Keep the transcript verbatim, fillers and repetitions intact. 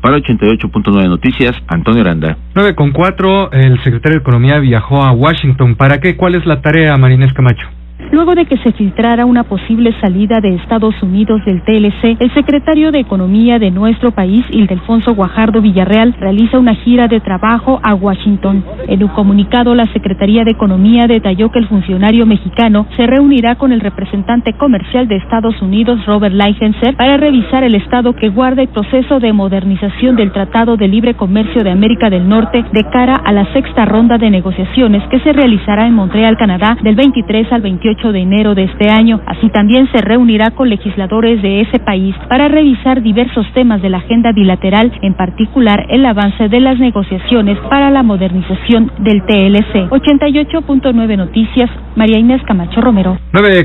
Para ochenta y ocho punto nueve Noticias, Antonio Aranda. nueve con cuatro, el secretario de Economía viajó a Washington. ¿Para qué? ¿Cuál es la tarea, María Inés Camacho? Luego de que se filtrara una posible salida de Estados Unidos del T L C, el secretario de Economía de nuestro país, Ildefonso Guajardo Villarreal, realiza una gira de trabajo a Washington. En un comunicado, la Secretaría de Economía detalló que el funcionario mexicano se reunirá con el representante comercial de Estados Unidos, Robert Lighthizer, para revisar el estado que guarda el proceso de modernización del Tratado de Libre Comercio de América del Norte de cara a la sexta ronda de negociaciones que se realizará en Montreal, Canadá, del veintitrés al veintiocho de enero de este año. Así también se reunirá con legisladores de ese país para revisar diversos temas de la agenda bilateral, en particular el avance de las negociaciones para la modernización del T L C. ochenta y ocho punto nueve Noticias, María Inés Camacho Romero. nueve